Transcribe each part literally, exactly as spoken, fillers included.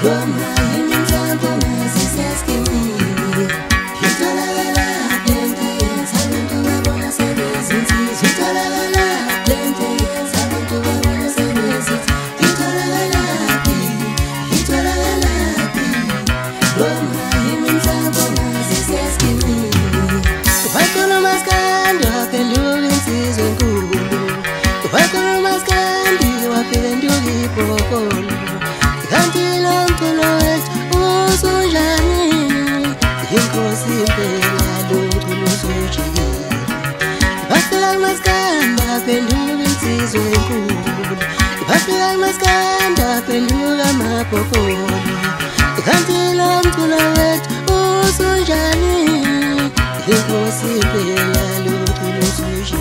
Maskanda pendula mapopolo Ikantila mtula wetu usujani Inkosi pela lutulu sushi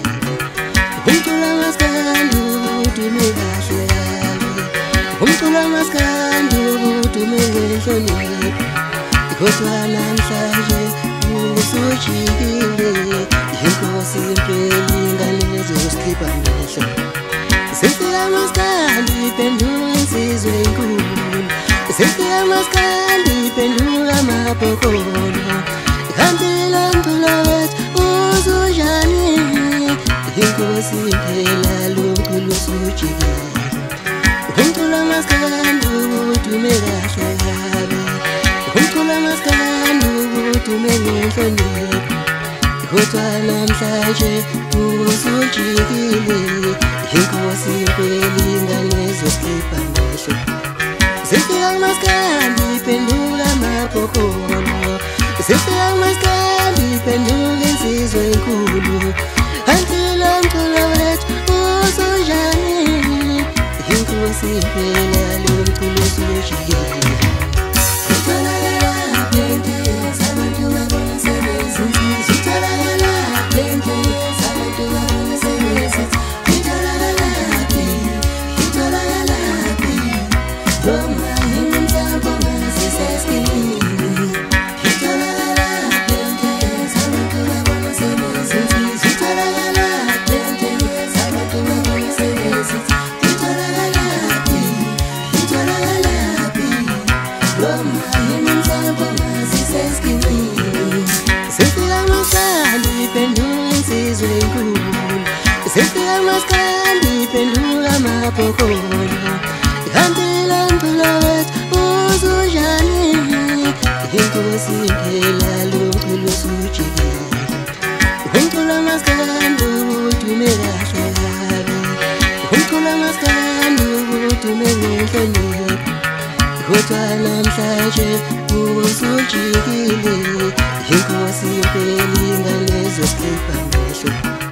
Umtula maskandu tumega shwerabi Umtula maskandu tumega shoni Ikotwa namshaje usushi gile Inkosi peli ngalezo skipa mesho Sifia maskandi pendula nsizwe nkulu Sifia maskandi pendula mapokolo Ikantila mtula wetu usujani Inkosi pela lukulu suchigi Umtula maskandu tumega shwerabi Umtula maskandu tumega shoni Ikotwa namshaje usuchigile Inkosi peli ngalezo skipa mesho Sifia maskandi pendula mapokolo Sifia maskandi pendula nsizwe nkulu Antila mtula wetu usujani Inkosi pela lukulu suchigile Sifia maskandi pendula mapokolo Ikantila mtula wetu usujani Inkosi pela lukulu suchigi Umtula maskandu tumega shwerabi Umtula maskandu tumega shoni Ikotwa namshaje usuchigile Inkosi peli ngalezo skipa mesho